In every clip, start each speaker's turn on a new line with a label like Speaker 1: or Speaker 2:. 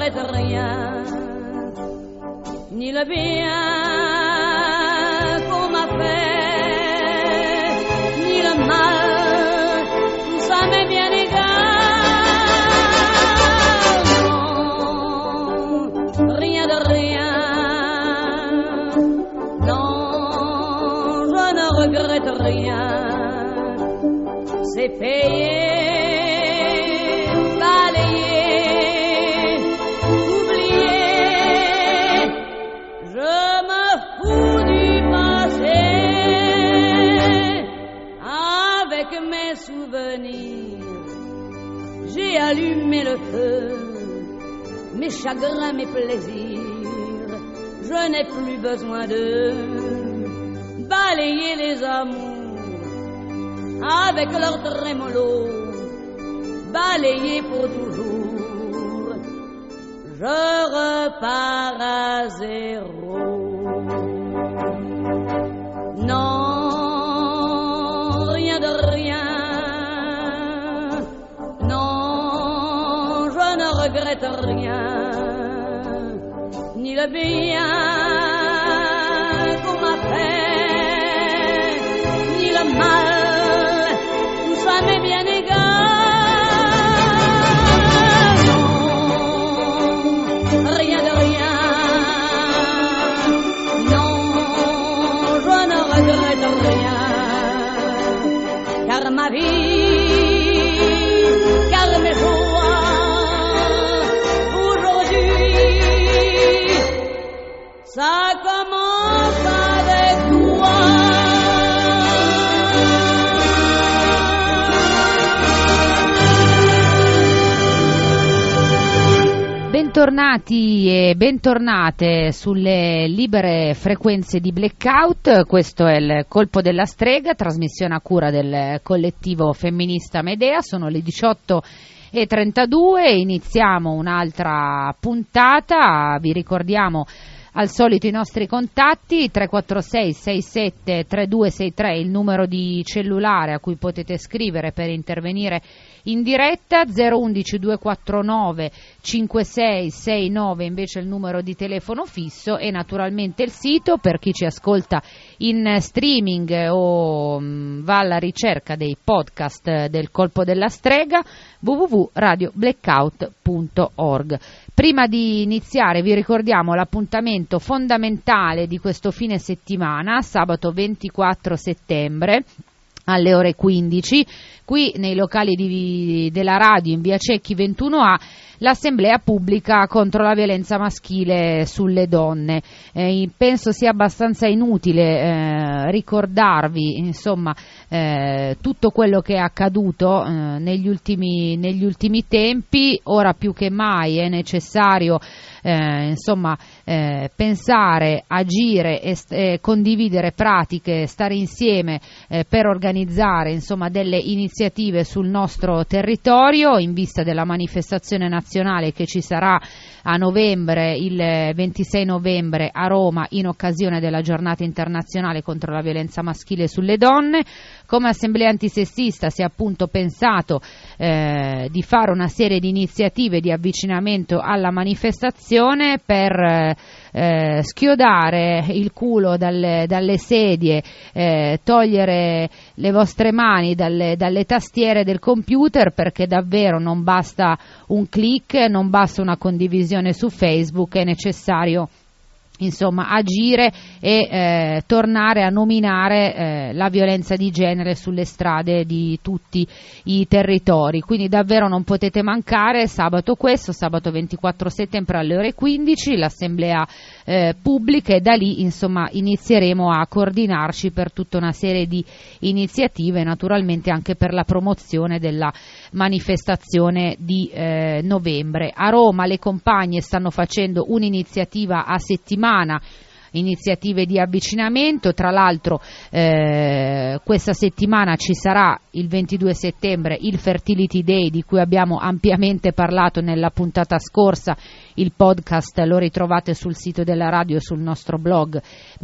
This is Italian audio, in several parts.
Speaker 1: regrette rien, ni le bien qu'on m'a fait, ni le mal, ça m'est bien égal. Non, rien de rien, non, je ne regrette rien, c'est payé. J'ai allumé le feu, mes chagrins, mes plaisirs, je n'ai plus besoin de balayer les amours avec leur trémolo, balayer pour toujours, je repars à zéro. Non, rien de rien, regrette rien, ni le bien qu'on m'a fait, ni le mal, tout ça m'est bien égal. Non, rien de rien, non, je ne regrette rien, car ma vie, car mes jours, ça commence avec toi.
Speaker 2: Bentornati e bentornate sulle libere frequenze di Blackout. Questo è il Colpo della Strega, trasmissione a cura del collettivo femminista Medea. Sono le 18:32, iniziamo un'altra puntata. Vi ricordiamo al solito i nostri contatti: 346 67 3263, il numero di cellulare a cui potete scrivere per intervenire in diretta, 011 249 5669 invece il numero di telefono fisso, e naturalmente il sito per chi ci ascolta in streaming o va alla ricerca dei podcast del Colpo della Strega, www.radioblackout.org. Prima di iniziare vi ricordiamo l'appuntamento fondamentale di questo fine settimana, sabato 24 settembre alle ore 15, qui nei locali della radio in via Cecchi 21A, l'assemblea pubblica contro la violenza maschile sulle donne. Penso sia abbastanza inutile ricordarvi, insomma, tutto quello che è accaduto negli ultimi tempi. Ora più che mai è necessario pensare, agire e condividere pratiche, stare insieme per organizzare delle iniziative sul nostro territorio in vista della manifestazione nazionale che ci sarà a novembre, il 26 novembre a Roma, in occasione della giornata internazionale contro la violenza maschile sulle donne. Come assemblea antisessista si è appunto pensato di fare una serie di iniziative di avvicinamento alla manifestazione per schiodare il culo dalle sedie, togliere le vostre mani dalle tastiere del computer, perché davvero non basta un click, non basta una condivisione su Facebook, è necessario agire e tornare a nominare la violenza di genere sulle strade di tutti i territori. Quindi davvero non potete mancare sabato 24 settembre alle ore 15 l'assemblea pubblica, e da lì inizieremo a coordinarci per tutta una serie di iniziative, naturalmente anche per la promozione della manifestazione di novembre. A Roma le compagne stanno facendo un'iniziativa a settimana, iniziative di avvicinamento. Tra l'altro questa settimana ci sarà il 22 settembre il Fertility Day, di cui abbiamo ampiamente parlato nella puntata scorsa il podcast lo ritrovate sul sito della radio e sul nostro blog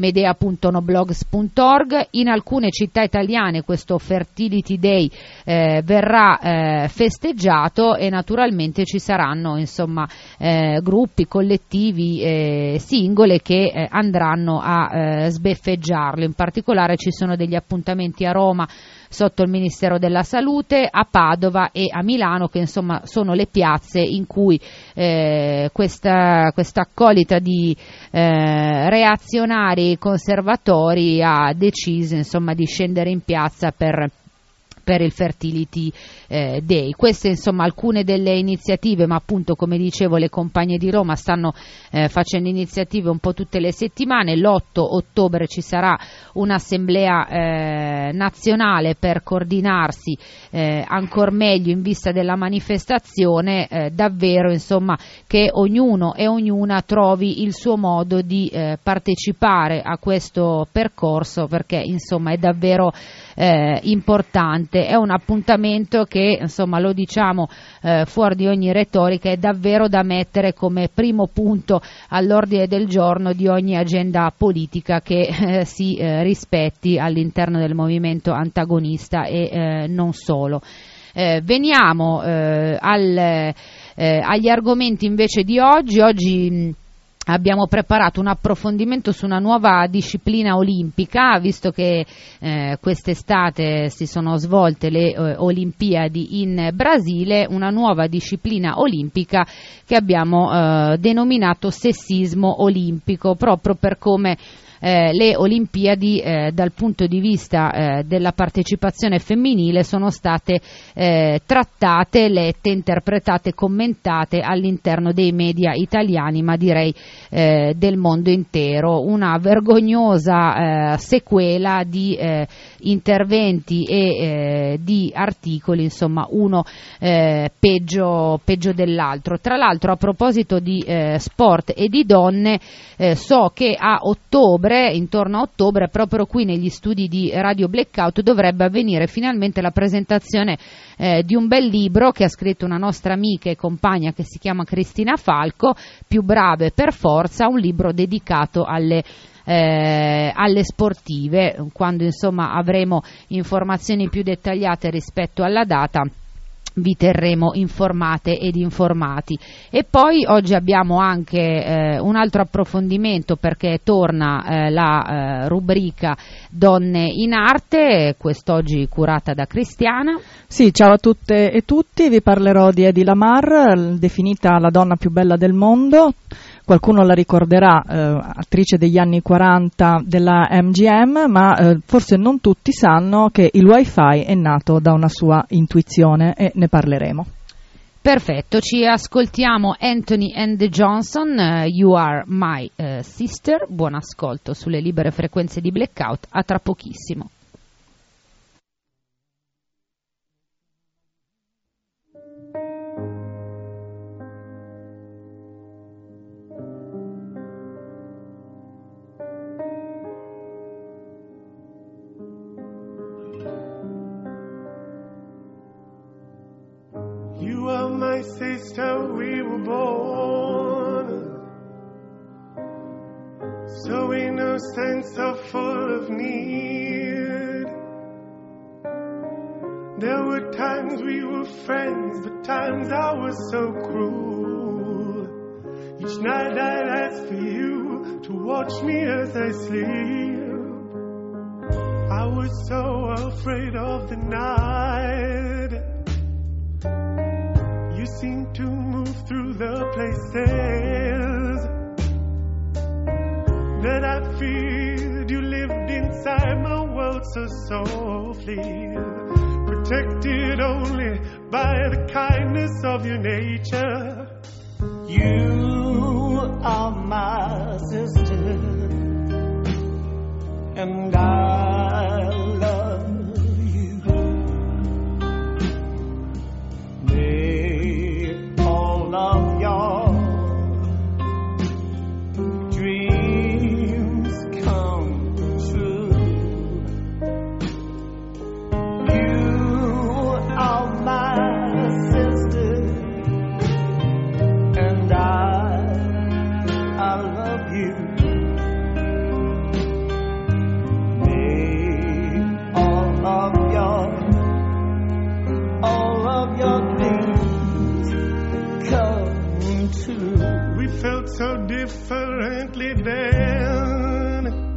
Speaker 2: medea.noblogs.org. In alcune città italiane questo Fertility Day verrà festeggiato e naturalmente ci saranno gruppi, collettivi, singole che andranno a sbeffeggiarlo. In particolare ci sono degli appuntamenti a Roma sotto il Ministero della Salute, a Padova e a Milano, che sono le piazze in cui questa accolita di reazionari conservatori ha deciso di scendere in piazza per il Fertility Day. Queste alcune delle iniziative, ma appunto, come dicevo, le Compagne di Roma stanno facendo iniziative un po' tutte le settimane. L'8 ottobre ci sarà un'assemblea nazionale per coordinarsi ancor meglio in vista della manifestazione, davvero che ognuno e ognuna trovi il suo modo di partecipare a questo percorso, perché è davvero importante. È un appuntamento che, lo diciamo fuori di ogni retorica, è davvero da mettere come primo punto all'ordine del giorno di ogni agenda politica che si rispetti all'interno del movimento antagonista e non solo. Veniamo agli argomenti invece di oggi. Oggi abbiamo preparato un approfondimento su una nuova disciplina olimpica, visto che quest'estate si sono svolte le Olimpiadi in Brasile, una nuova disciplina olimpica che abbiamo denominato sessismo olimpico, proprio per come le Olimpiadi dal punto di vista della partecipazione femminile sono state trattate, lette, interpretate, commentate all'interno dei media italiani, ma direi del mondo intero. Una vergognosa sequela di interventi e di articoli, uno peggio dell'altro. Tra l'altro, a proposito di sport e di donne, so che a ottobre, intorno a ottobre, proprio qui negli studi di Radio Blackout, dovrebbe avvenire finalmente la presentazione di un bel libro che ha scritto una nostra amica e compagna che si chiama Cristina Falco, Più brave per forza, un libro dedicato alle sportive. Quando avremo informazioni più dettagliate rispetto alla data, vi terremo informate ed informati. E poi oggi abbiamo anche un altro approfondimento, perché torna la rubrica Donne in Arte, quest'oggi curata da Cristiana.
Speaker 3: Sì, ciao a tutte e tutti, vi parlerò di Hedy Lamarr, definita la donna più bella del mondo. Qualcuno la ricorderà attrice degli anni 40 della MGM, ma forse non tutti sanno che il Wi-Fi è nato da una sua intuizione, e ne parleremo.
Speaker 2: Perfetto, ci ascoltiamo Anthony and the Johnson, You Are My Sister. Buon ascolto sulle libere frequenze di Blackout, a tra pochissimo.
Speaker 4: You are my sister, we were born so innocent, so full of need. There were times we were friends, but times I was so cruel. Each night I'd ask for you to watch me as I sleep. I was so afraid of the night. You seem to move through the places that I feared. You lived inside my world so softly, protected only by the kindness of your nature. You are my sister, and I love you. May all of your dreams come true. You are my sister, and I We felt so differently then,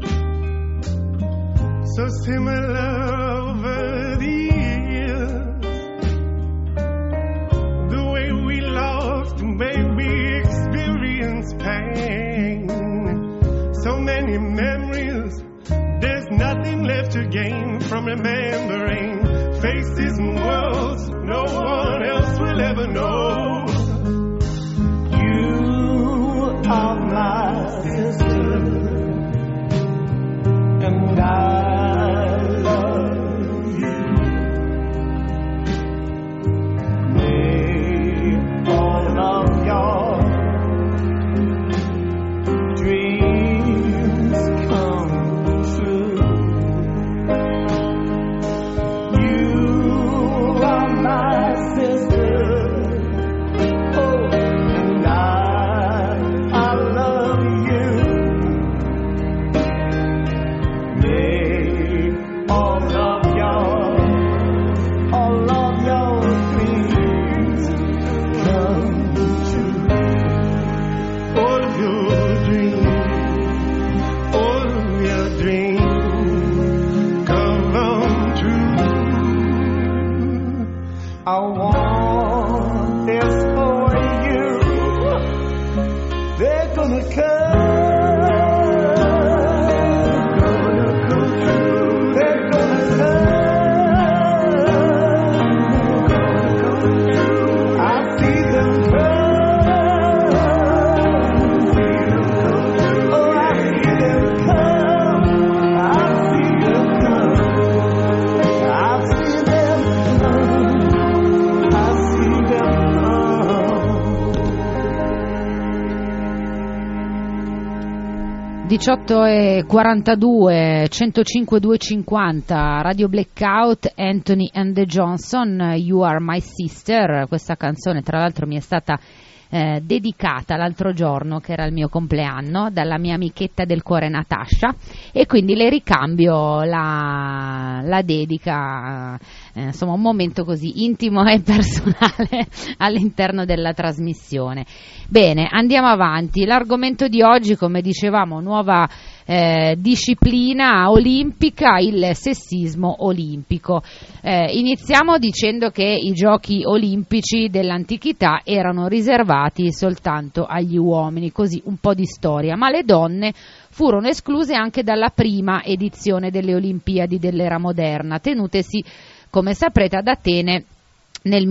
Speaker 4: so similar over the years. The way we loved, the way we experienced pain. So many memories, there's nothing left to gain from remembering faces and worlds no one else will ever know. You are my sister, and I love you. May all of your dreams come true. You are my sister, oh, and I love you. May all of your dreams come true. All of your dreams, all of your dreams come true. I want this for you. They're gonna come. They're gonna come. I see them come. Oh, I see them come. I see them come. I see them come. I see them come.
Speaker 2: 18:42, 105 250, Radio Blackout, Anthony and the Johnson, You Are My Sister. Questa canzone tra l'altro mi è stata dedicata l'altro giorno, che era il mio compleanno, dalla mia amichetta del cuore Natascia, e quindi le ricambio la dedica, insomma un momento così intimo e personale all'interno della trasmissione. Bene, andiamo avanti. L'argomento di oggi, come dicevamo, nuova disciplina olimpica, il sessismo olimpico. Iniziamo dicendo che i giochi olimpici dell'antichità erano riservati soltanto agli uomini, così un po' di storia, ma le donne furono escluse anche dalla prima edizione delle Olimpiadi dell'era moderna, tenutesi, come saprete, ad Atene nel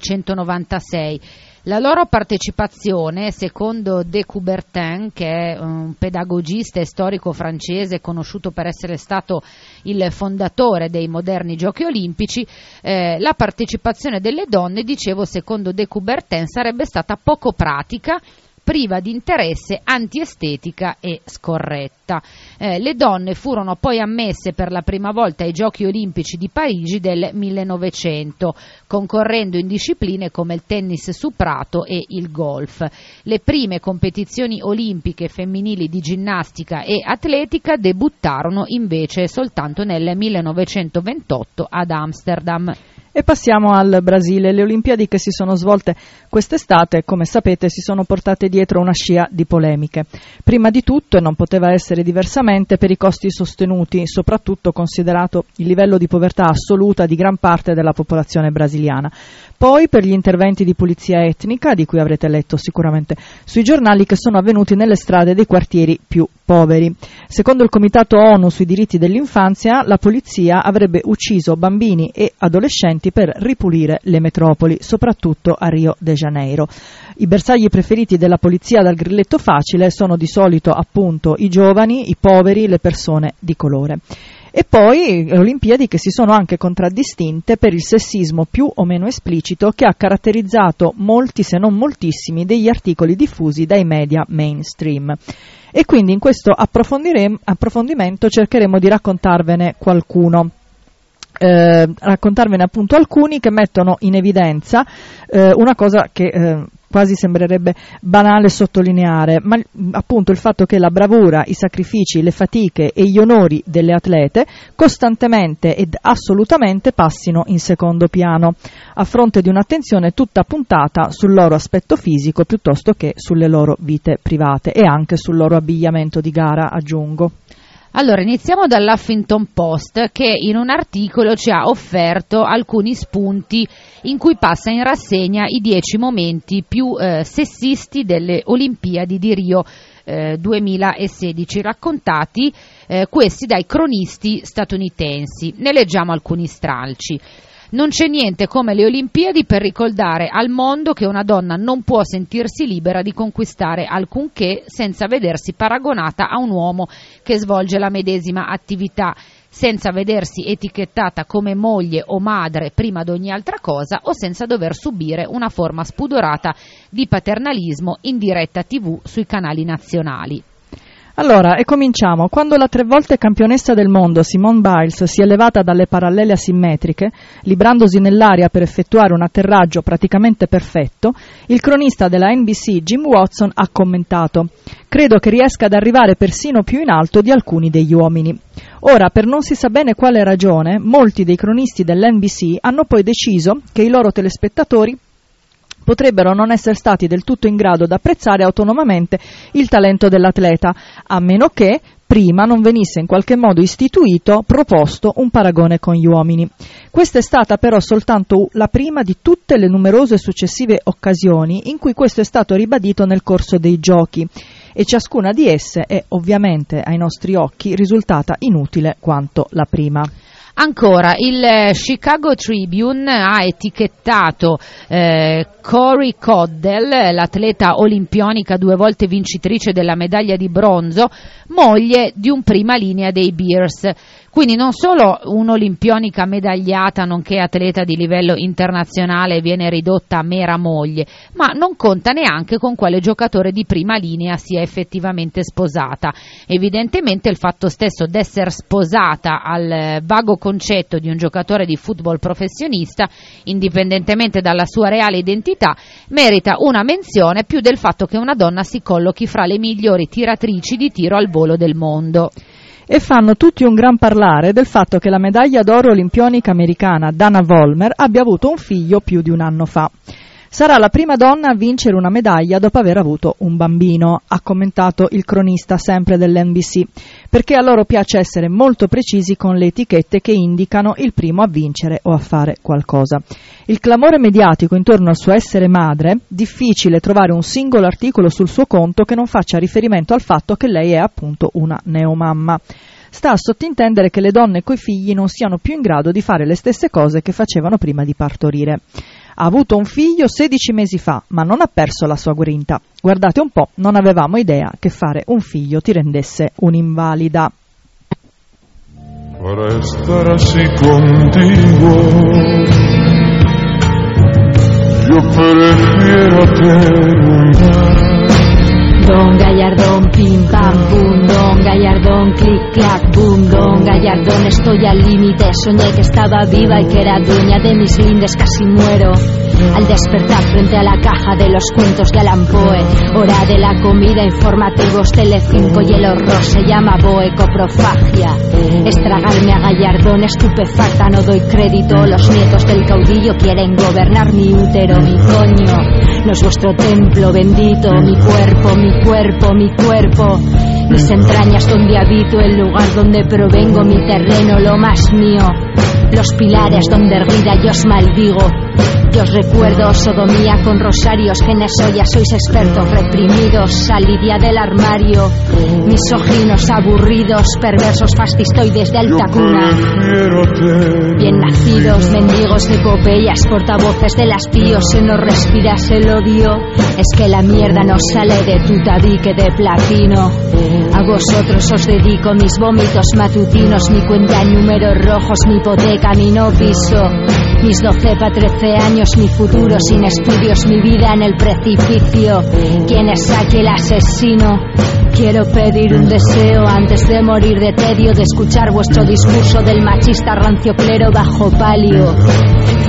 Speaker 2: 1896. La loro partecipazione, secondo de Coubertin, che è un pedagogista e storico francese conosciuto per essere stato il fondatore dei moderni giochi olimpici, la partecipazione delle donne, dicevo, secondo de Coubertin, sarebbe stata poco pratica, priva di interesse, antiestetica e scorretta. Le donne furono poi ammesse per la prima volta ai Giochi Olimpici di Parigi del 1900, concorrendo in discipline come il tennis su prato e il golf. Le prime competizioni olimpiche femminili di ginnastica e atletica debuttarono invece soltanto nel 1928 ad Amsterdam.
Speaker 3: E passiamo al Brasile. Le Olimpiadi che si sono svolte quest'estate, come sapete, si sono portate dietro una scia di polemiche. Prima di tutto, e non poteva essere diversamente, per i costi sostenuti, soprattutto considerato il livello di povertà assoluta di gran parte della popolazione brasiliana. Poi per gli interventi di pulizia etnica, di cui avrete letto sicuramente sui giornali, che sono avvenuti nelle strade dei quartieri più poveri. Secondo il Comitato ONU sui diritti dell'infanzia, la polizia avrebbe ucciso bambini e adolescenti per ripulire le metropoli, soprattutto a Rio de Janeiro. I bersagli preferiti della polizia dal grilletto facile sono di solito appunto i giovani, i poveri, le persone di colore. E poi Olimpiadi che si sono anche contraddistinte per il sessismo più o meno esplicito che ha caratterizzato molti, se non moltissimi, degli articoli diffusi dai media mainstream. E quindi in questo approfondimento cercheremo di raccontarvene qualcuno. Raccontarvene appunto alcuni che mettono in evidenza una cosa che quasi sembrerebbe banale sottolineare, ma appunto il fatto che la bravura, i sacrifici, le fatiche e gli onori delle atlete costantemente ed assolutamente passino in secondo piano, a fronte di un'attenzione tutta puntata sul loro aspetto fisico piuttosto che sulle loro vite private e anche sul loro abbigliamento di gara, aggiungo.
Speaker 2: Allora, iniziamo dall'Huffington Post, che in un articolo ci ha offerto alcuni spunti in cui passa in rassegna i 10 momenti più sessisti delle Olimpiadi di Rio 2016, raccontati questi dai cronisti statunitensi. Ne leggiamo alcuni stralci. Non c'è niente come le Olimpiadi per ricordare al mondo che una donna non può sentirsi libera di conquistare alcunché senza vedersi paragonata a un uomo che svolge la medesima attività, senza vedersi etichettata come moglie o madre prima di ogni altra cosa o senza dover subire una forma spudorata di paternalismo in diretta TV sui canali nazionali.
Speaker 3: Allora, e cominciamo. Quando la 3 volte campionessa del mondo Simone Biles si è levata dalle parallele asimmetriche, librandosi nell'aria per effettuare un atterraggio praticamente perfetto, il cronista della NBC Jim Watson ha commentato: «Credo che riesca ad arrivare persino più in alto di alcuni degli uomini». Ora, per non si sa bene quale ragione, molti dei cronisti dell'NBC hanno poi deciso che i loro telespettatori potrebbero non essere stati del tutto in grado di apprezzare autonomamente il talento dell'atleta, a meno che prima non venisse in qualche modo proposto un paragone con gli uomini. Questa è stata però soltanto la prima di tutte le numerose successive occasioni in cui questo è stato ribadito nel corso dei giochi, e ciascuna di esse è ovviamente ai nostri occhi risultata inutile quanto la prima.
Speaker 2: Ancora, il Chicago Tribune ha etichettato Corey Coddell, l'atleta olimpionica 2 volte vincitrice della medaglia di bronzo, moglie di un prima linea dei Bears. Quindi non solo un'olimpionica medagliata nonché atleta di livello internazionale viene ridotta a mera moglie, ma non conta neanche con quale giocatore di prima linea sia effettivamente sposata. Evidentemente il fatto stesso d'essere sposata al vago concetto di un giocatore di football professionista, indipendentemente dalla sua reale identità, merita una menzione più del fatto che una donna si collochi fra le migliori tiratrici di tiro al volo del mondo.
Speaker 3: E fanno tutti un gran parlare del fatto che la medaglia d'oro olimpionica americana Dana Vollmer abbia avuto un figlio più di un anno fa. Sarà la prima donna a vincere una medaglia dopo aver avuto un bambino, ha commentato il cronista sempre dell'NBC, perché a loro piace essere molto precisi con le etichette che indicano il primo a vincere o a fare qualcosa. Il clamore mediatico intorno al suo essere madre, difficile trovare un singolo articolo sul suo conto che non faccia riferimento al fatto che lei è appunto una neomamma. Sta a sottintendere che le donne coi figli non siano più in grado di fare le stesse cose che facevano prima di partorire. Ha avuto un figlio 16 mesi fa, ma non ha perso la sua grinta. Guardate un po', non avevamo idea che fare un figlio ti rendesse un'invalida.
Speaker 5: Para estar así contigo, yo prefiero terminar.
Speaker 6: Don Gallardón, pim pam pum, Don Gallardón, clic clac boom, Don Gallardón, estoy al límite, soñé que estaba viva y que era dueña de mis lindes, casi muero. Al despertar frente a la caja de los cuentos de Allan Poe, hora de la comida, informativos, Telecinco y el horror se llama boecoprofagia. Estragarme a Gallardón, estupefacta, no doy crédito, los nietos del caudillo quieren gobernar mi útero, mi coño. No es vuestro templo bendito, mi cuerpo, mi cuerpo, mi cuerpo. Mis entrañas donde habito, el lugar donde provengo, mi terreno, lo más mío. Los pilares donde erguida yo os maldigo. Yo os recuerdo sodomía con rosarios, genes ya sois expertos reprimidos, salid ya del armario. Misóginos, aburridos, perversos, fascistoides de alta cuna. Bien nacidos, mendigos de epopeyas, portavoces del hastío, se nos respiras el odio. Es que la mierda nos sale de tu tabique de platino. A vosotros os dedico mis vómitos matutinos, mi cuenta en números rojos, mi hipoteca, mi no piso. Mis 12 pa' 13 años, mi futuro sin estudios, mi vida en el precipicio. ¿Quién es aquí el asesino? Quiero pedir un deseo antes de morir de tedio, de escuchar vuestro discurso del machista rancio clero bajo palio.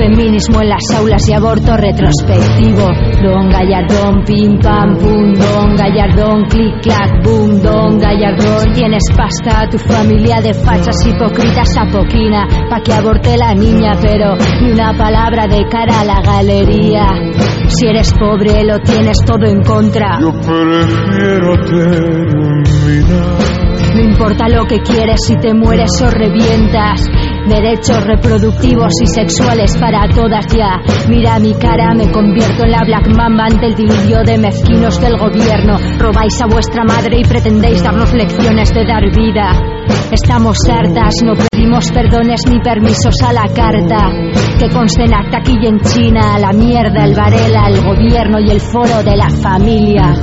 Speaker 6: feminismo en las aulas y aborto retrospectivo. Don Gallardón, pim pam pum, Don Gallardón, clic clac boom, Don Gallardón. Tienes pasta, tu familia de fachas hipócritas apoquina pa' que aborte la niña, pero ni una palabra de cara a la galería. Si eres pobre lo tienes todo en contra.
Speaker 5: Yo prefiero terminar.
Speaker 6: No importa lo que quieres, si te mueres o revientas. Derechos reproductivos y sexuales para todas ya. Mira mi cara, me convierto en la Black Mamba ante el delirio de mezquinos del gobierno. Robáis a vuestra madre y pretendéis darnos lecciones de dar vida. Estamos hartas, no pedimos perdones ni permisos a la carta. Que conste en acta aquí y en China, la mierda, el Varela, el gobierno y el foro de la familia.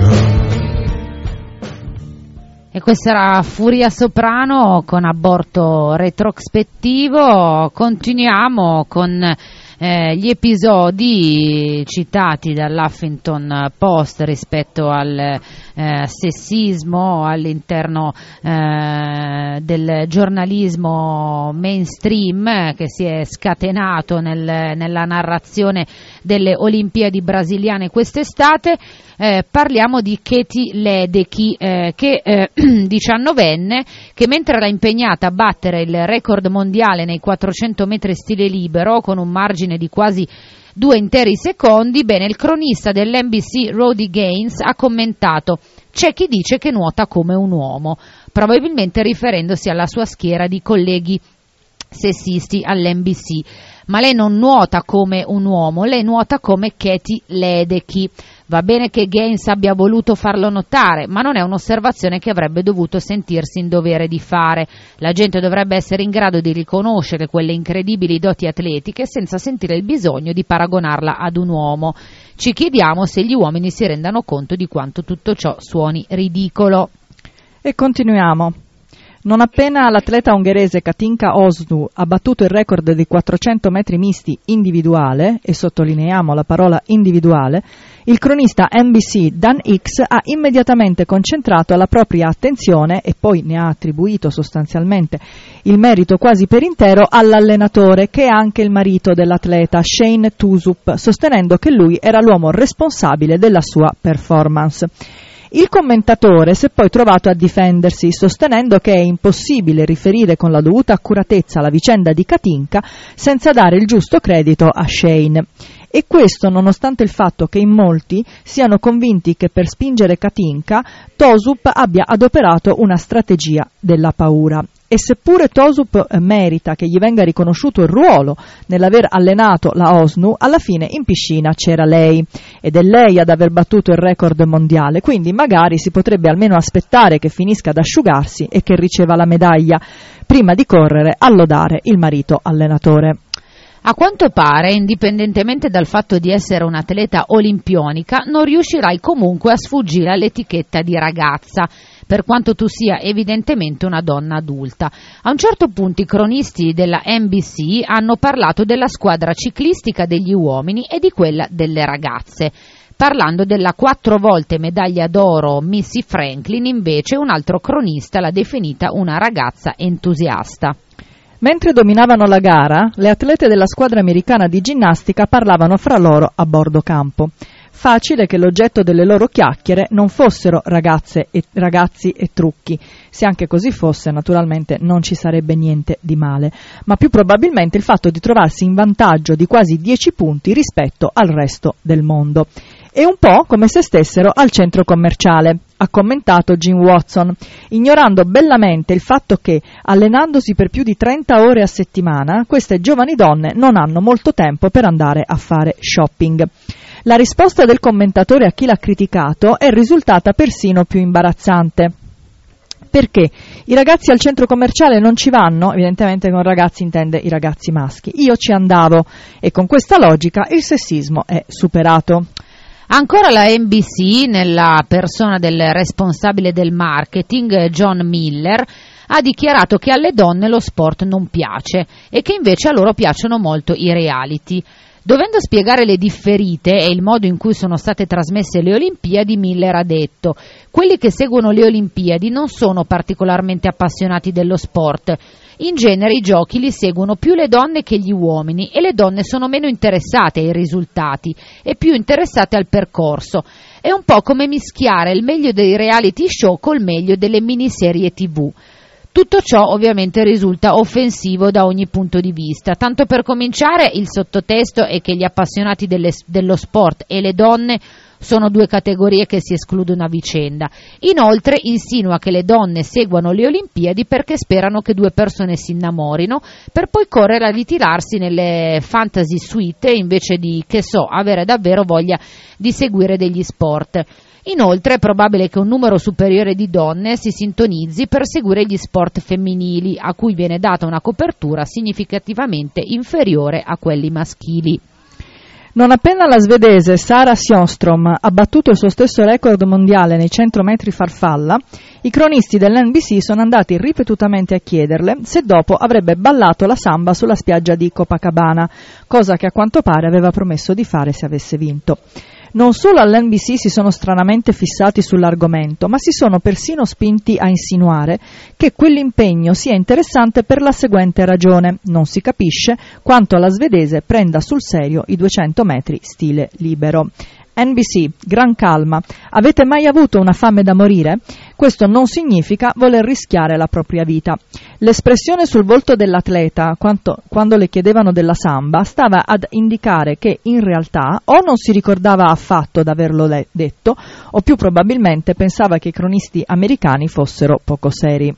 Speaker 2: E questa era Furia Soprano con Aborto retrospettivo. Continuiamo con gli episodi citati dall'Huffington Post rispetto al sessismo all'interno del giornalismo mainstream che si è scatenato nella narrazione delle Olimpiadi brasiliane quest'estate. Parliamo di Katie Ledecky, che 19enne, che mentre era impegnata a battere il record mondiale nei 400 metri stile libero con un margine di quasi 2 interi secondi, bene, il cronista dell'NBC Roddy Gaines ha commentato: c'è chi dice che nuota come un uomo, probabilmente riferendosi alla sua schiera di colleghi sessisti all'NBC. Ma lei non nuota come un uomo, lei nuota come Katie Ledecky. Va bene che Gaines abbia voluto farlo notare, ma non è un'osservazione che avrebbe dovuto sentirsi in dovere di fare. La gente dovrebbe essere in grado di riconoscere quelle incredibili doti atletiche senza sentire il bisogno di paragonarla ad un uomo. Ci chiediamo se gli uomini si rendano conto di quanto tutto ciò suoni ridicolo.
Speaker 3: E continuiamo. Non appena l'atleta ungherese Katinka Osnu ha battuto il record dei 400 metri misti individuale, e sottolineiamo la parola individuale, il cronista NBC Dan Hicks ha immediatamente concentrato la propria attenzione, e poi ne ha attribuito sostanzialmente il merito quasi per intero, all'allenatore, che è anche il marito dell'atleta, Shane Tusup, sostenendo che lui era l'uomo responsabile della sua performance. Il commentatore si è poi trovato a difendersi, sostenendo che è impossibile riferire con la dovuta accuratezza la vicenda di Katinka senza dare il giusto credito a Shane. E questo nonostante il fatto che in molti siano convinti che per spingere Katinka Tosup abbia adoperato una strategia della paura. E seppure Tosup merita che gli venga riconosciuto il ruolo nell'aver allenato la Osnu, alla fine in piscina c'era lei, ed è lei ad aver battuto il record mondiale, quindi magari si potrebbe almeno aspettare che finisca ad asciugarsi e che riceva la medaglia, prima di correre a lodare il marito allenatore.
Speaker 2: A quanto pare, indipendentemente dal fatto di essere un'atleta olimpionica, non riuscirai comunque a sfuggire all'etichetta di ragazza, per quanto tu sia evidentemente una donna adulta. A un certo punto i cronisti della NBC hanno parlato della squadra ciclistica degli uomini e di quella delle ragazze. Parlando della 4 volte medaglia d'oro Missy Franklin, invece, un altro cronista l'ha definita una ragazza entusiasta.
Speaker 3: Mentre dominavano la gara, le atlete della squadra americana di ginnastica parlavano fra loro a bordo campo. Facile che l'oggetto delle loro chiacchiere non fossero ragazze e ragazzi e trucchi. Se anche così fosse, naturalmente non ci sarebbe niente di male, ma più probabilmente il fatto di trovarsi in vantaggio di quasi 10 punti rispetto al resto del mondo. È un po' come se stessero al centro commerciale, ha commentato Jim Watson, ignorando bellamente il fatto che, allenandosi per più di 30 ore a settimana, queste giovani donne non hanno molto tempo per andare a fare shopping. La risposta del commentatore a chi l'ha criticato è risultata persino più imbarazzante. Perché i ragazzi al centro commerciale non ci vanno? Evidentemente con ragazzi intende i ragazzi maschi. Io ci andavo e con questa logica il sessismo è superato.
Speaker 2: Ancora la NBC, nella persona del responsabile del marketing, John Miller, ha dichiarato che alle donne lo sport non piace e che invece a loro piacciono molto i reality. Dovendo spiegare le differite e il modo in cui sono state trasmesse le Olimpiadi, Miller ha detto: quelli che seguono le Olimpiadi non sono particolarmente appassionati dello sport In genere i giochi li seguono più le donne che gli uomini e le donne sono meno interessate ai risultati e più interessate al percorso. È un po' come mischiare il meglio dei reality show col meglio delle miniserie TV. Tutto ciò ovviamente risulta offensivo da ogni punto di vista. Tanto per cominciare, il sottotesto è che gli appassionati dello sport e le donne sono due categorie che si escludono a vicenda. Inoltre insinua che le donne seguano le Olimpiadi perché sperano che due persone si innamorino, per poi correre a ritirarsi nelle fantasy suite invece di, avere davvero voglia di seguire degli sport. Inoltre è probabile che un numero superiore di donne si sintonizzi per seguire gli sport femminili, a cui viene data una copertura significativamente inferiore a quelli maschili.
Speaker 3: Non appena la svedese Sara Sjöström ha battuto il suo stesso record mondiale nei 100 metri farfalla, i cronisti dell'NBC sono andati ripetutamente a chiederle se dopo avrebbe ballato la samba sulla spiaggia di Copacabana, cosa che a quanto pare aveva promesso di fare se avesse vinto. Non solo all'NBC si sono stranamente fissati sull'argomento, ma si sono persino spinti a insinuare che quell'impegno sia interessante per la seguente ragione: non si capisce quanto la svedese prenda sul serio i 200 metri stile libero. NBC, gran calma. Avete mai avuto una fame da morire? Questo non significa voler rischiare la propria vita. L'espressione sul volto dell'atleta, quando le chiedevano della samba, stava ad indicare che in realtà o non si ricordava affatto d'averlo detto, o più probabilmente pensava che i cronisti americani fossero poco seri.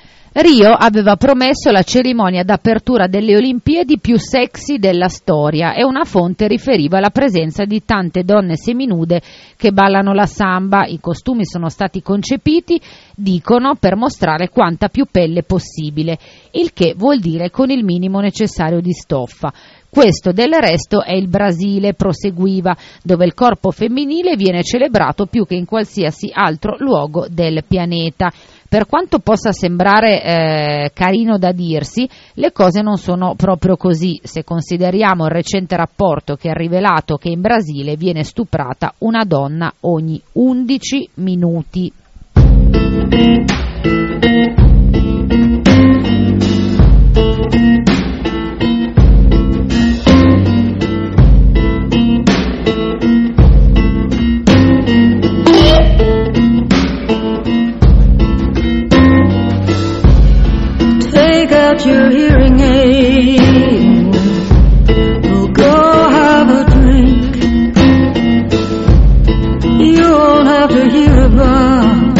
Speaker 2: Rio aveva promesso la cerimonia d'apertura delle Olimpiadi più sexy della storia e una fonte riferiva alla presenza di tante donne seminude che ballano la samba. I costumi sono stati concepiti, dicono, per mostrare quanta più pelle possibile, il che vuol dire con il minimo necessario di stoffa. Questo del resto è il Brasile, proseguiva, dove il corpo femminile viene celebrato più che in qualsiasi altro luogo del pianeta. Per quanto possa sembrare carino da dirsi, le cose non sono proprio così, se consideriamo il recente rapporto che ha rivelato che in Brasile viene stuprata una donna ogni 11 minuti.
Speaker 7: Your hearing aid, we'll go have a drink. You won't have to hear about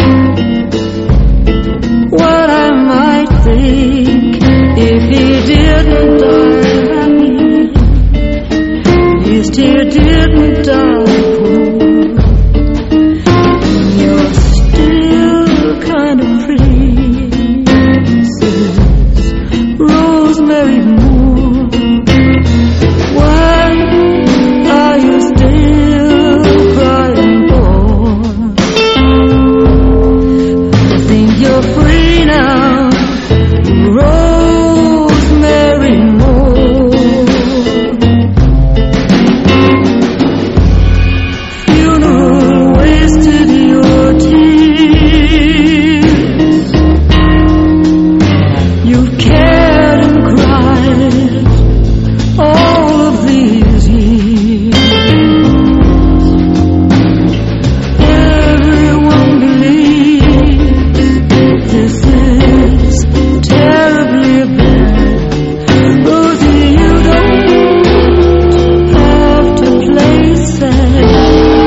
Speaker 7: what I might think if he didn't die happy. At least he didn't die poor. You're still kind of pretty. Rosemary Moore, why are you still crying for? I think you're free now, Rosemary Moore. Funeral wasted your tears. You can't all of these years. Everyone believes this is terribly bad. Rosie, you don't have to play sad.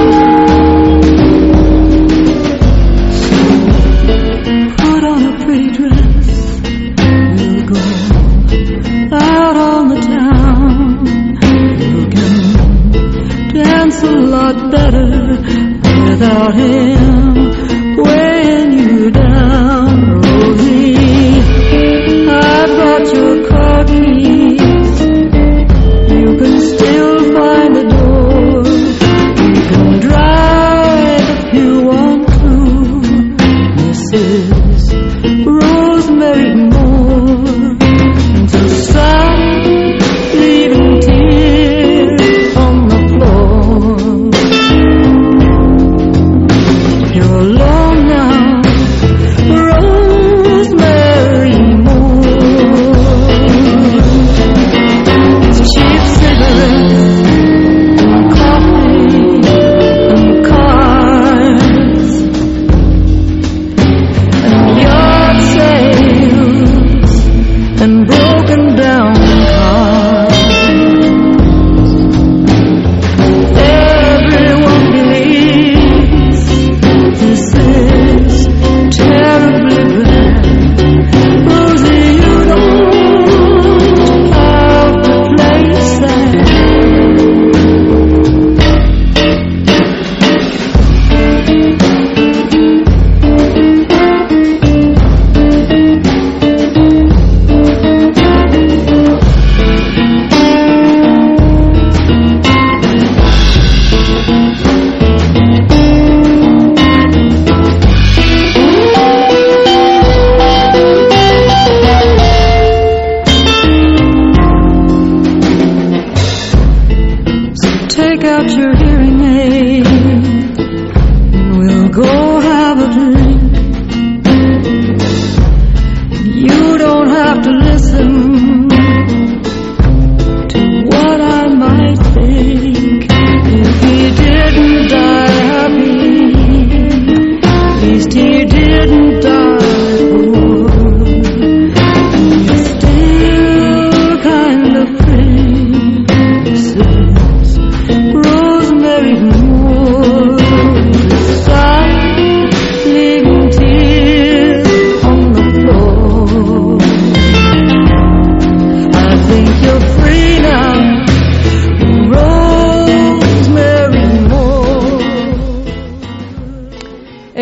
Speaker 7: So put on a pretty dress, we'll go out on the town. You can dance a lot better without him weighing you down. Rosie, I've got your car keys. You can still find the door. You can drive if you want to. This is Rosemary Moore. To stop leaving tears on the floor. You're alone now, Rosemary Moore.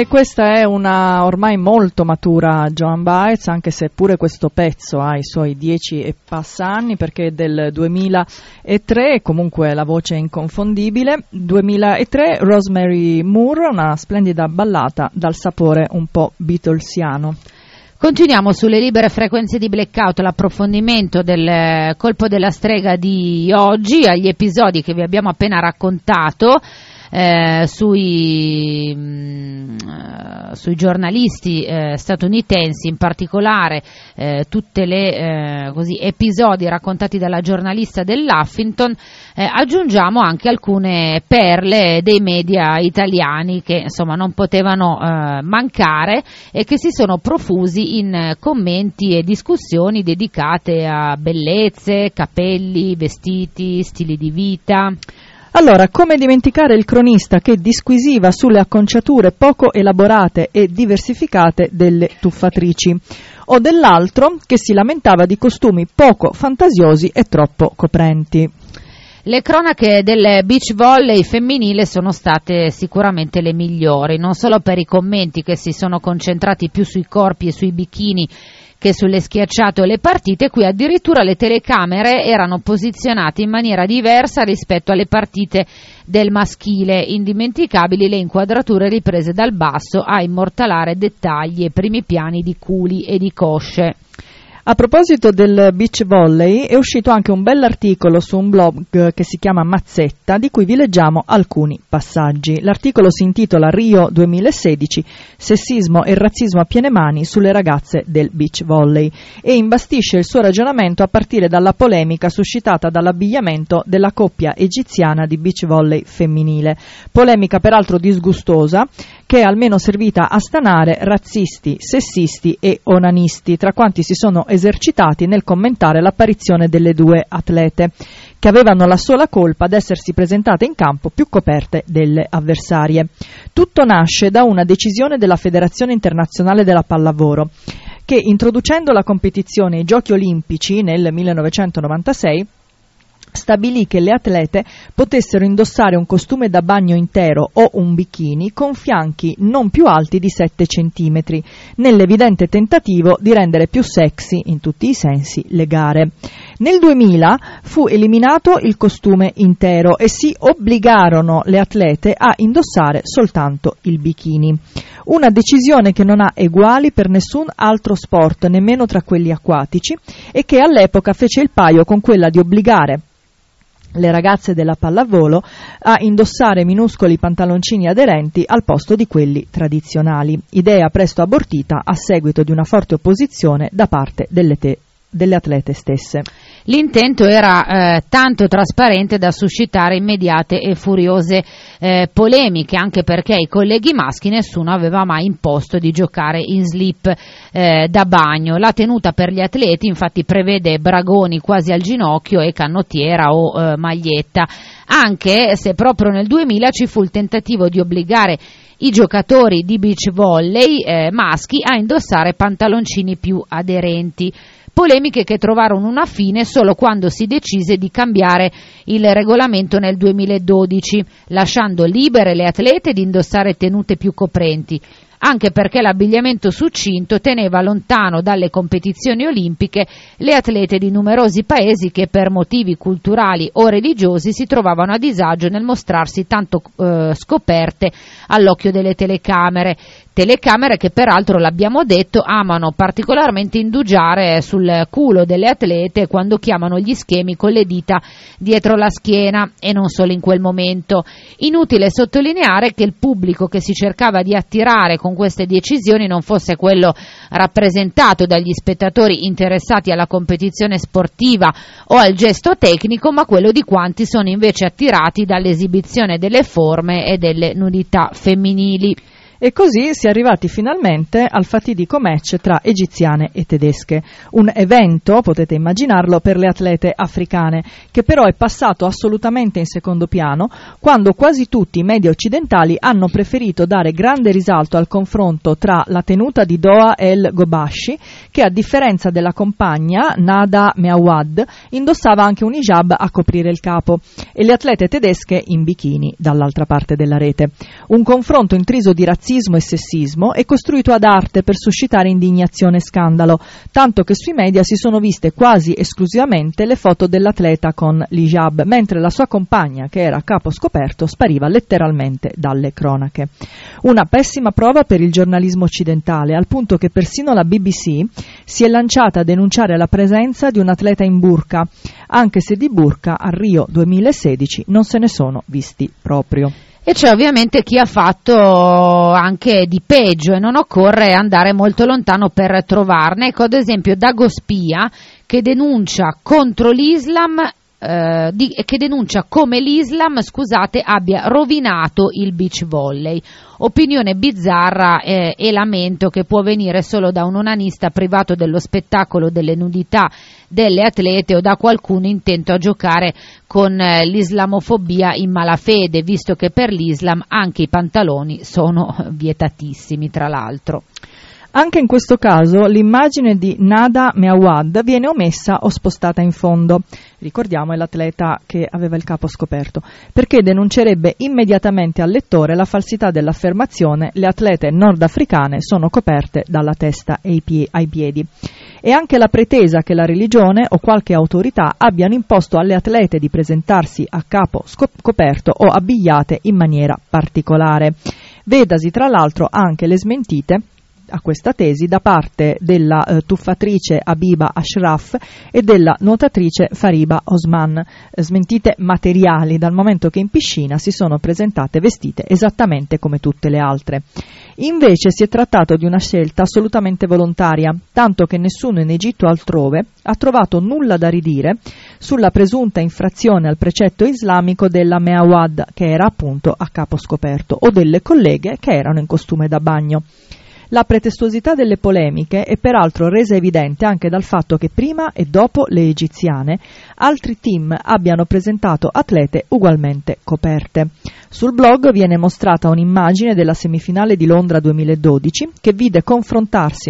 Speaker 3: E questa è una ormai molto matura Joan Baez, anche se pure questo pezzo ha i suoi 10 e passa anni, perché è del 2003, comunque la voce è inconfondibile. 2003, Rosemary Moore, una splendida ballata dal sapore un po' beatlesiano.
Speaker 2: Continuiamo sulle libere frequenze di Blackout, l'approfondimento del colpo della strega di oggi, agli episodi che vi abbiamo appena raccontato. Sui giornalisti statunitensi, in particolare tutte le così episodi raccontati dalla giornalista dell'Huffington, aggiungiamo anche alcune perle dei media italiani che insomma non potevano mancare e che si sono profusi in commenti e discussioni dedicate a bellezze, capelli, vestiti, stili di vita.
Speaker 3: Allora, come dimenticare il cronista che disquisiva sulle acconciature poco elaborate e diversificate delle tuffatrici, o dell'altro che si lamentava di costumi poco fantasiosi e troppo coprenti.
Speaker 2: Le cronache del beach volley femminile sono state sicuramente le migliori, non solo per i commenti che si sono concentrati più sui corpi e sui bikini che sulle schiacciate o le partite. Qui addirittura le telecamere erano posizionate in maniera diversa rispetto alle partite del maschile, indimenticabili le inquadrature riprese dal basso a immortalare dettagli e primi piani di culi e di cosce.
Speaker 3: A proposito del beach volley, è uscito anche un bell'articolo su un blog che si chiama Mazzetta, di cui vi leggiamo alcuni passaggi. L'articolo si intitola Rio 2016, sessismo e razzismo a piene mani sulle ragazze del beach volley, e imbastisce il suo ragionamento a partire dalla polemica suscitata dall'abbigliamento della coppia egiziana di beach volley femminile. Polemica peraltro disgustosa, che è almeno servita a stanare razzisti, sessisti e onanisti, tra quanti si sono esercitati nel commentare l'apparizione delle due atlete, che avevano la sola colpa d'essersi presentate in campo più coperte delle avversarie. Tutto nasce da una decisione della Federazione Internazionale della Pallavolo, che introducendo la competizione ai Giochi Olimpici nel 1996 stabilì che le atlete potessero indossare un costume da bagno intero o un bikini con fianchi non più alti di 7 centimetri, nell'evidente tentativo di rendere più sexy in tutti i sensi le gare. Nel 2000 fu eliminato il costume intero e si obbligarono le atlete a indossare soltanto il bikini. Una decisione che non ha eguali per nessun altro sport, nemmeno tra quelli acquatici, e che all'epoca fece il paio con quella di obbligare le ragazze della pallavolo a indossare minuscoli pantaloncini aderenti al posto di quelli tradizionali, idea presto abortita a seguito di una forte opposizione da parte delle atlete stesse.
Speaker 2: L'intento era tanto trasparente da suscitare immediate e furiose polemiche, anche perché ai colleghi maschi nessuno aveva mai imposto di giocare in slip da bagno. La tenuta per gli atleti infatti prevede bragoni quasi al ginocchio e canottiera o maglietta, anche se proprio nel 2000 ci fu il tentativo di obbligare i giocatori di beach volley maschi a indossare pantaloncini più aderenti. Polemiche che trovarono una fine solo quando si decise di cambiare il regolamento nel 2012, lasciando libere le atlete di indossare tenute più coprenti, anche perché l'abbigliamento succinto teneva lontano dalle competizioni olimpiche le atlete di numerosi paesi che per motivi culturali o religiosi si trovavano a disagio nel mostrarsi tanto scoperte all'occhio delle telecamere che peraltro, l'abbiamo detto, amano particolarmente indugiare sul culo delle atlete quando chiamano gli schemi con le dita dietro la schiena, e non solo in quel momento. Inutile sottolineare che il pubblico che si cercava di attirare con queste decisioni non fosse quello rappresentato dagli spettatori interessati alla competizione sportiva o al gesto tecnico, ma quello di quanti sono invece attirati dall'esibizione delle forme e delle nudità femminili.
Speaker 3: E così si è arrivati finalmente al fatidico match tra egiziane e tedesche, un evento, potete immaginarlo, per le atlete africane, che però è passato assolutamente in secondo piano quando quasi tutti i media occidentali hanno preferito dare grande risalto al confronto tra la tenuta di Doha El Gobashi, che a differenza della compagna Nada Meawad indossava anche un hijab a coprire il capo, e le atlete tedesche in bikini dall'altra parte della rete. Un confronto intriso di razzismo razzismo e sessismo e costruito ad arte per suscitare indignazione e scandalo, tanto che sui media si sono viste quasi esclusivamente le foto dell'atleta con l'hijab, mentre la sua compagna, che era a capo scoperto, spariva letteralmente dalle cronache. Una pessima prova per il giornalismo occidentale, al punto che persino la BBC si è lanciata a denunciare la presenza di un atleta in burqa, anche se di burqa a Rio 2016 non se ne sono visti proprio.
Speaker 2: E c'è ovviamente chi ha fatto anche di peggio e non occorre andare molto lontano per trovarne. Ecco, ad esempio Dago Spia, che denuncia contro l'Islam, che denuncia come l'Islam, abbia rovinato il beach volley. Opinione bizzarra e lamento che può venire solo da un onanista privato dello spettacolo delle nudità delle atlete o da qualcuno intento a giocare con l'islamofobia in malafede, visto che per l'Islam anche i pantaloni sono vietatissimi, tra l'altro.
Speaker 3: Anche in questo caso l'immagine di Nada Meawad viene omessa o spostata in fondo. Ricordiamo, è l'atleta che aveva il capo scoperto, perché denuncerebbe immediatamente al lettore la falsità dell'affermazione «le atlete nordafricane sono coperte dalla testa ai piedi». E anche la pretesa che la religione o qualche autorità abbiano imposto alle atlete di presentarsi a capo scoperto o abbigliate in maniera particolare. Vedasi tra l'altro anche le smentite a questa tesi da parte della tuffatrice Habiba Ashraf e della nuotatrice Fariba Osman, smentite materiali, dal momento che in piscina si sono presentate vestite esattamente come tutte le altre. Invece si è trattato di una scelta assolutamente volontaria, tanto che nessuno in Egitto o altrove ha trovato nulla da ridire sulla presunta infrazione al precetto islamico della Meawad, che era appunto a capo scoperto, o delle colleghe che erano in costume da bagno. La pretestuosità delle polemiche è peraltro resa evidente anche dal fatto che prima e dopo le egiziane altri team abbiano presentato atlete ugualmente coperte. Sul blog viene mostrata un'immagine della semifinale di Londra 2012 che vide confrontarsi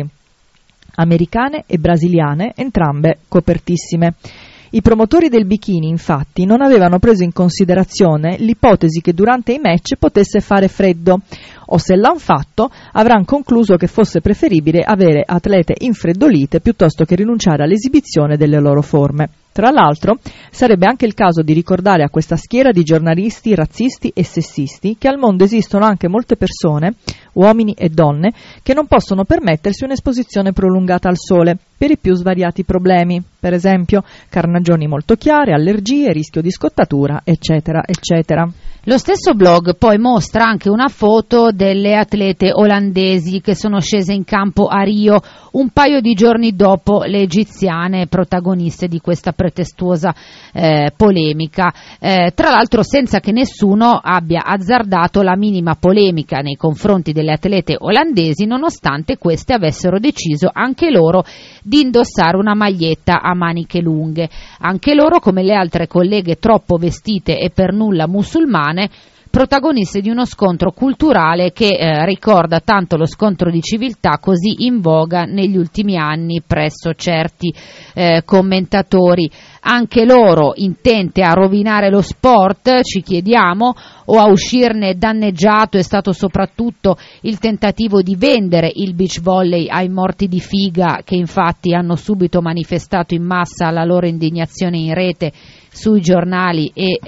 Speaker 3: americane e brasiliane, entrambe copertissime. I promotori del bikini, infatti, non avevano preso in considerazione l'ipotesi che durante i match potesse fare freddo, o se l'han fatto avranno concluso che fosse preferibile avere atlete infreddolite piuttosto che rinunciare all'esibizione delle loro forme. Tra l'altro, sarebbe anche il caso di ricordare a questa schiera di giornalisti razzisti e sessisti che al mondo esistono anche molte persone, uomini e donne, che non possono permettersi un'esposizione prolungata al sole per i più svariati problemi, per esempio carnagioni molto chiare, allergie, rischio di scottatura, eccetera, eccetera.
Speaker 2: Lo stesso blog poi mostra anche una foto delle atlete olandesi che sono scese in campo a Rio un paio di giorni dopo le egiziane protagoniste di questa pretestuosa polemica, tra l'altro senza che nessuno abbia azzardato la minima polemica nei confronti delle atlete olandesi, nonostante queste avessero deciso anche loro di indossare una maglietta a maniche lunghe. Anche loro, come le altre colleghe troppo vestite e per nulla musulmane, protagoniste di uno scontro culturale che ricorda tanto lo scontro di civiltà così in voga negli ultimi anni presso certi commentatori. Anche loro intente a rovinare lo sport, ci chiediamo, o a uscirne danneggiato è stato soprattutto il tentativo di vendere il beach volley ai morti di figa, che infatti hanno subito manifestato in massa la loro indignazione in rete, sui giornali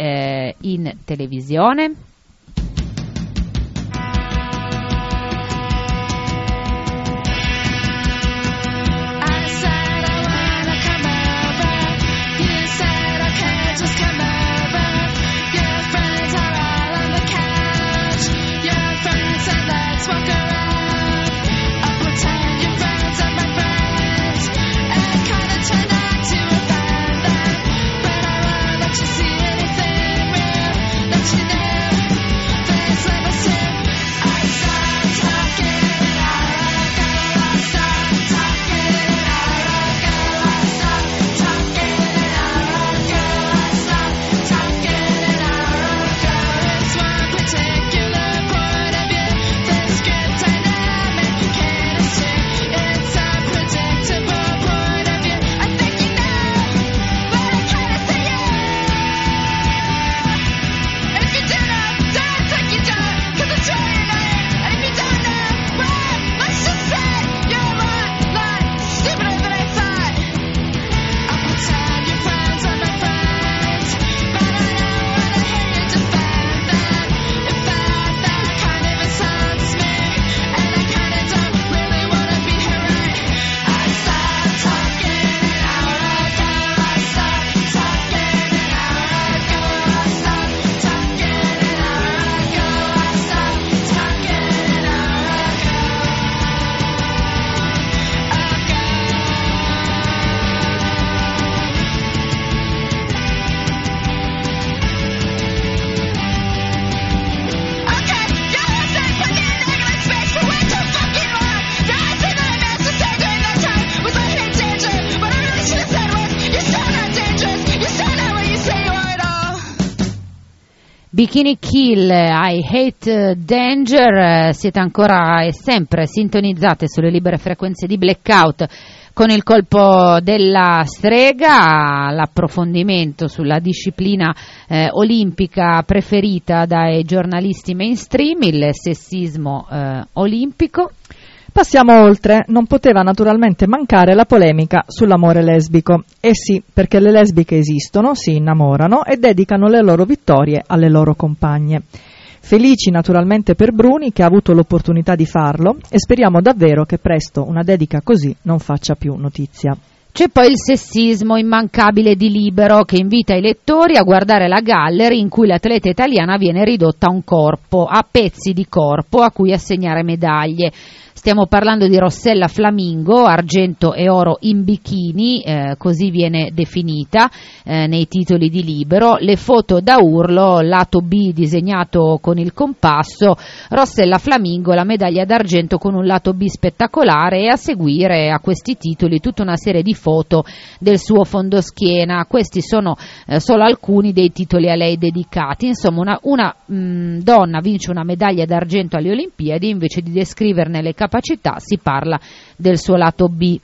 Speaker 2: e in televisione. Bikini Kill, I Hate Danger, siete ancora e sempre sintonizzate sulle libere frequenze di Blackout con il colpo della strega, l'approfondimento sulla disciplina olimpica preferita dai giornalisti mainstream, il sessismo olimpico.
Speaker 3: Passiamo oltre, non poteva naturalmente mancare la polemica sull'amore lesbico. Sì, perché le lesbiche esistono, si innamorano e dedicano le loro vittorie alle loro compagne. Felici naturalmente per Bruni che ha avuto l'opportunità di farlo e speriamo davvero che presto una dedica così non faccia più notizia.
Speaker 2: C'è poi il sessismo immancabile di Libero che invita i lettori a guardare la gallery in cui l'atleta italiana viene ridotta a un corpo, a pezzi di corpo a cui assegnare medaglie. Stiamo parlando di Rossella Flamingo, argento e oro in bikini, così viene definita nei titoli di Libero. Le foto da urlo, lato B disegnato con il compasso, Rossella Flamingo, la medaglia d'argento con un lato B spettacolare, e a seguire a questi titoli tutta una serie di foto del suo fondoschiena. Questi sono solo alcuni dei titoli a lei dedicati. Insomma, una donna vince una medaglia d'argento alle Olimpiadi, invece di descriverne le capacità si parla del suo lato B.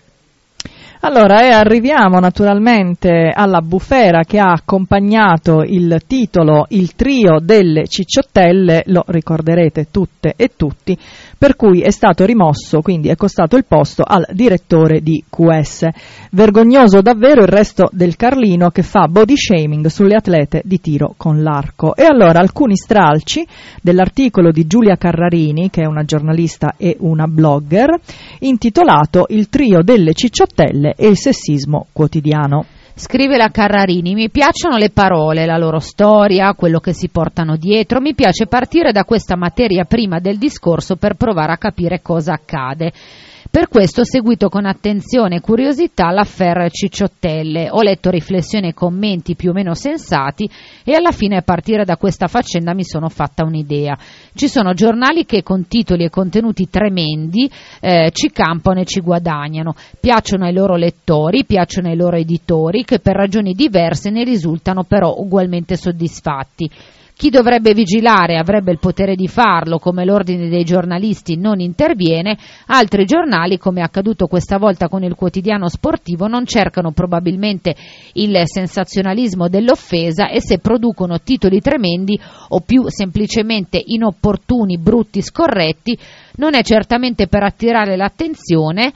Speaker 3: Allora, arriviamo naturalmente alla bufera che ha accompagnato il titolo Il trio delle cicciottelle, lo ricorderete tutte e tutti, per cui è stato rimosso, quindi è costato il posto al direttore di QS. Vergognoso davvero il resto del Carlino che fa body shaming sulle atlete di tiro con l'arco. E allora alcuni stralci dell'articolo di Giulia Carrarini, che è una giornalista e una blogger, intitolato Il trio delle cicciottelle e il sessismo quotidiano.
Speaker 2: Scrive la Carrarini: mi piacciono le parole, la loro storia, quello che si portano dietro, mi piace partire da questa materia prima del discorso per provare a capire cosa accade. Per questo ho seguito con attenzione e curiosità l'affaire Cicciottelle, ho letto riflessioni e commenti più o meno sensati e alla fine a partire da questa faccenda mi sono fatta un'idea. Ci sono giornali che con titoli e contenuti tremendi ci campano e ci guadagnano, piacciono ai loro lettori, piacciono ai loro editori che per ragioni diverse ne risultano però ugualmente soddisfatti. Chi dovrebbe vigilare avrebbe il potere di farlo, come l'ordine dei giornalisti non interviene, altri giornali, come è accaduto questa volta con il quotidiano sportivo, non cercano probabilmente il sensazionalismo dell'offesa e se producono titoli tremendi o più semplicemente inopportuni, brutti, scorretti, non è certamente per attirare l'attenzione,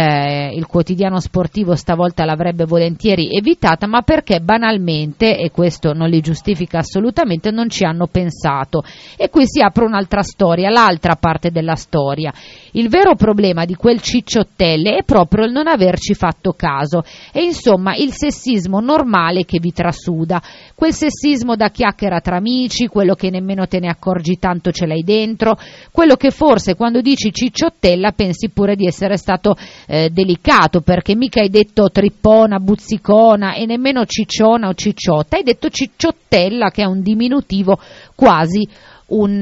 Speaker 2: il quotidiano sportivo stavolta l'avrebbe volentieri evitata, ma perché banalmente, e questo non li giustifica assolutamente, non ci hanno pensato. E qui si apre un'altra storia, l'altra parte della storia. Il vero problema di quel Cicciottelle è proprio il non averci fatto caso e insomma il sessismo normale che vi trasuda, quel sessismo da chiacchiera tra amici, quello che nemmeno te ne accorgi tanto ce l'hai dentro, quello che forse quando dici Cicciottella pensi pure di essere stato delicato, perché mica hai detto trippona, buzzicona e nemmeno cicciona o cicciotta, hai detto Cicciottella, che è un diminutivo, quasi un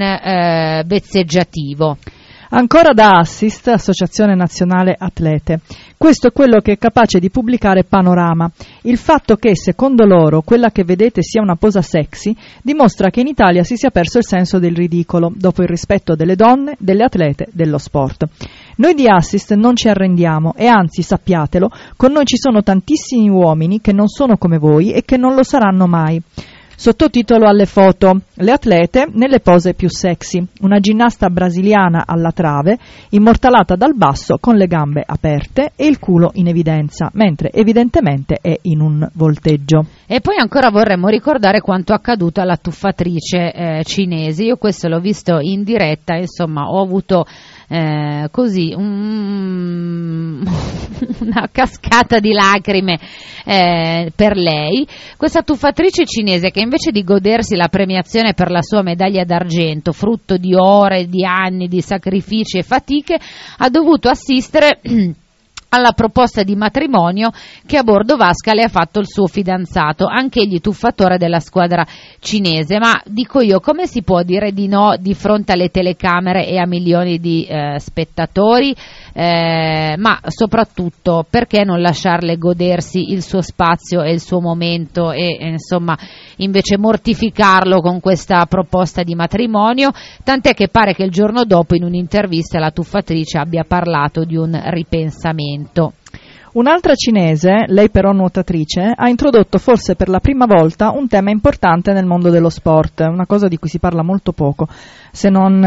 Speaker 2: vezzeggiativo.
Speaker 3: Ancora da Assist, Associazione Nazionale Atlete. Questo è quello che è capace di pubblicare Panorama. Il fatto che, secondo loro, quella che vedete sia una posa sexy dimostra che in Italia si sia perso il senso del ridicolo, dopo il rispetto delle donne, delle atlete, dello sport. Noi di Assist non ci arrendiamo e anzi, sappiatelo, con noi ci sono tantissimi uomini che non sono come voi e che non lo saranno mai. Sottotitolo alle foto: le atlete nelle pose più sexy, una ginnasta brasiliana alla trave, immortalata dal basso con le gambe aperte e il culo in evidenza, mentre evidentemente è in un volteggio.
Speaker 2: E poi ancora vorremmo ricordare quanto accaduto alla tuffatrice cinese. Io questo l'ho visto in diretta, insomma ho avuto così una cascata di lacrime per lei. Questa tuffatrice cinese che invece di godersi la premiazione per la sua medaglia d'argento, frutto di ore, di anni, di sacrifici e fatiche, ha dovuto assistere alla proposta di matrimonio che a bordo vasca le ha fatto il suo fidanzato, anch'egli tuffatore della squadra cinese. Ma dico io, come si può dire di no di fronte alle telecamere e a milioni di spettatori? Ma soprattutto, perché non lasciarle godersi il suo spazio e il suo momento e insomma invece mortificarlo con questa proposta di matrimonio? Tant'è che pare che il giorno dopo in un'intervista la tuffatrice abbia parlato di un ripensamento.
Speaker 3: Un'altra cinese, lei però nuotatrice, ha introdotto forse per la prima volta un tema importante nel mondo dello sport, una cosa di cui si parla molto poco, se non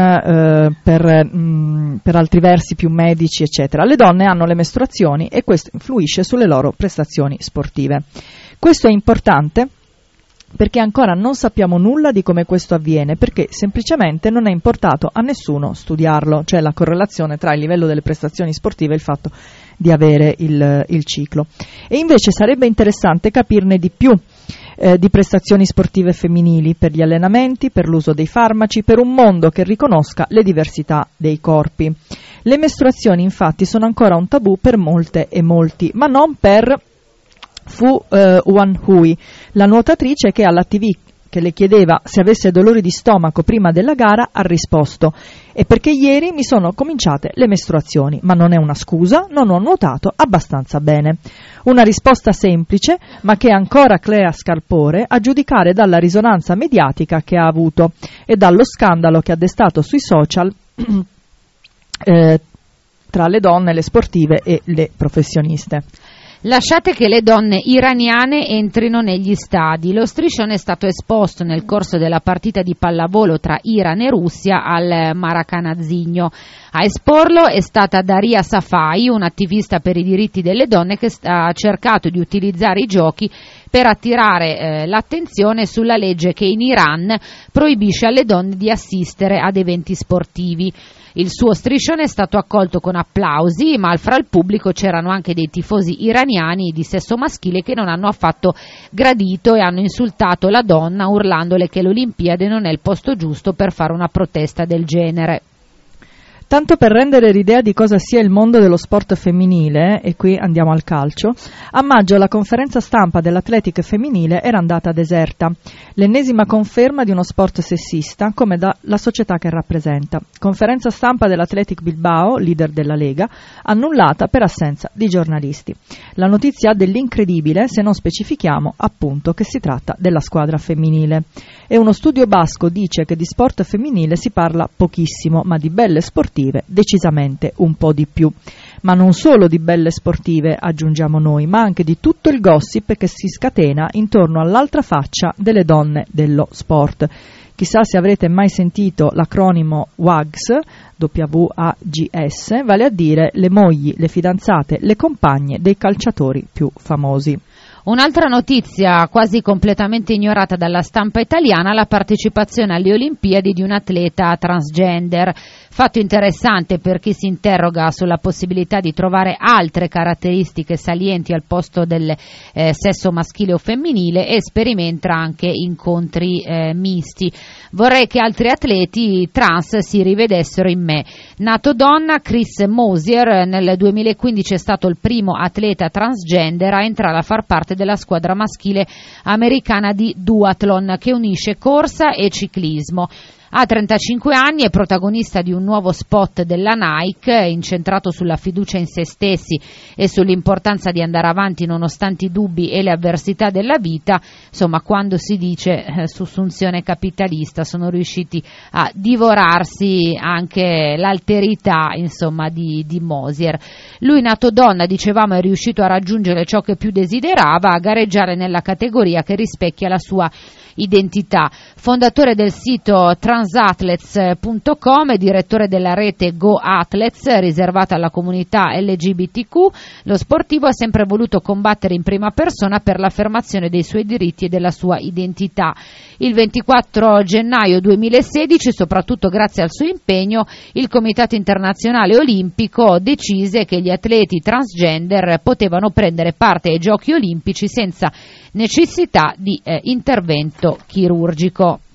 Speaker 3: per altri versi più medici, eccetera. Le donne hanno le mestruazioni e questo influisce sulle loro prestazioni sportive. Questo è importante perché ancora non sappiamo nulla di come questo avviene, perché semplicemente non è importato a nessuno studiarlo, cioè la correlazione tra il livello delle prestazioni sportive e il fatto di avere il ciclo. E invece sarebbe interessante capirne di più di prestazioni sportive femminili, per gli allenamenti, per l'uso dei farmaci, per un mondo che riconosca le diversità dei corpi. Le mestruazioni infatti sono ancora un tabù per molte e molti, ma non per Fu Wanhui, la nuotatrice che alla TV che le chiedeva se avesse dolori di stomaco prima della gara ha risposto: è perché ieri mi sono cominciate le mestruazioni, ma non è una scusa, non ho nuotato abbastanza bene. Una risposta semplice, ma che ancora crea scalpore a giudicare dalla risonanza mediatica che ha avuto e dallo scandalo che ha destato sui social tra le donne, le sportive e le professioniste.
Speaker 2: Lasciate che le donne iraniane entrino negli stadi. Lo striscione è stato esposto nel corso della partita di pallavolo tra Iran e Russia al Maracanazzigno. A esporlo è stata Daria Safai, un'attivista per i diritti delle donne che ha cercato di utilizzare i giochi per attirare l'attenzione sulla legge che in Iran proibisce alle donne di assistere ad eventi sportivi. Il suo striscione è stato accolto con applausi, ma fra il pubblico c'erano anche dei tifosi iraniani di sesso maschile che non hanno affatto gradito e hanno insultato la donna urlandole che l'Olimpiade non è il posto giusto per fare una protesta del genere.
Speaker 3: Tanto per rendere l'idea di cosa sia il mondo dello sport femminile, e qui andiamo al calcio, a maggio la conferenza stampa dell'Athletic femminile era andata deserta, l'ennesima conferma di uno sport sessista come da la società che rappresenta. Conferenza stampa dell'Athletic Bilbao, leader della Lega, annullata per assenza di giornalisti. La notizia ha dell'incredibile se non specifichiamo appunto che si tratta della squadra femminile. E uno studio basco dice che di sport femminile si parla pochissimo, ma di belle sportive decisamente un po' di più. Ma non solo di belle sportive, aggiungiamo noi, ma anche di tutto il gossip che si scatena intorno all'altra faccia delle donne dello sport. Chissà se avrete mai sentito l'acronimo WAGS, WAGS, vale a dire le mogli, le fidanzate, le compagne dei calciatori più famosi.
Speaker 2: Un'altra notizia quasi completamente ignorata dalla stampa italiana, la partecipazione alle Olimpiadi di un atleta transgender. Fatto interessante per chi si interroga sulla possibilità di trovare altre caratteristiche salienti al posto del sesso maschile o femminile e sperimenta anche incontri misti. Vorrei che altri atleti trans si rivedessero in me. Nato donna, Chris Mosier nel 2015 è stato il primo atleta transgender a entrare a far parte della squadra maschile americana di duathlon che unisce corsa e ciclismo. Ha 35 anni, è protagonista di un nuovo spot della Nike incentrato sulla fiducia in se stessi e sull'importanza di andare avanti nonostante i dubbi e le avversità della vita. Insomma, quando si dice sussunzione capitalista, sono riusciti a divorarsi anche l'alterità, insomma, di Mosier. Lui, nato donna, dicevamo, è riuscito a raggiungere ciò che più desiderava, a gareggiare nella categoria che rispecchia la sua identità. Fondatore del sito transathletes.com e direttore della rete Go Athletes riservata alla comunità LGBTQ, lo sportivo ha sempre voluto combattere in prima persona per l'affermazione dei suoi diritti e della sua identità. Il 24 gennaio 2016, soprattutto grazie al suo impegno, il Comitato Internazionale Olimpico decise che gli atleti transgender potevano prendere parte ai Giochi Olimpici senza necessità di intervento chirurgico.